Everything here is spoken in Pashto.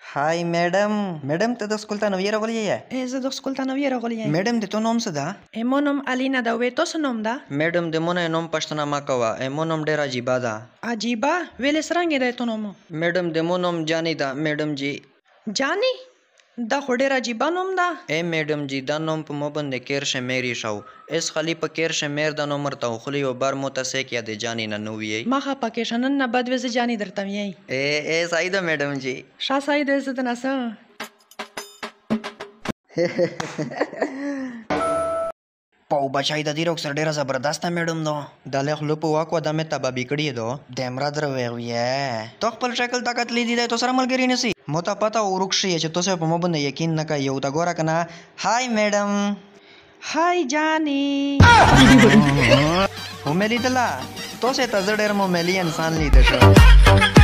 هاي میډم ته د سکول ته نوې راغلی یې؟ زه د سکول ته نوې راغلی یم. میډم د تو نوم څه ده؟ مو نوم الینا ده. وې تاسو نوم ده؟ میډم د مونږ نوم پښتنه ما کوه. مو نوم ډیر عجیبه ده. عجیبه ویلې څرنګه دی تو نوم؟ میډم د مو نوم جانی ده. میډم جی جانی دا خو ډیر عجیبه نوم ده. میډم جی دا نوم په مو باندې کیر شمیری شو. اس خلی په کیر شمیر د نوم مرته خلی او بار مو ته سه کې د جانی نه نو وی. ما خه پکې شنن نه بد وځ جانی درته وی. سایده میډم جی. شا سایده زه د نسه. پاو بچای د دې روک سره ډیره زبردسته میډم دو. د له خلو په واکو د مې تبابي کړی دو. د امرا در وی تو خپل شکل طاقت لیدی دی تو سره ملګری نسی. مو ته پتا ورکشي چې تاسو په مو باندې یقین نه کوي. یو تا ګوره کنه. هاي میډم. هاي جانی. مو ملي دلا. تاسو ته زړه ډیر مو ملي انسان لید شو.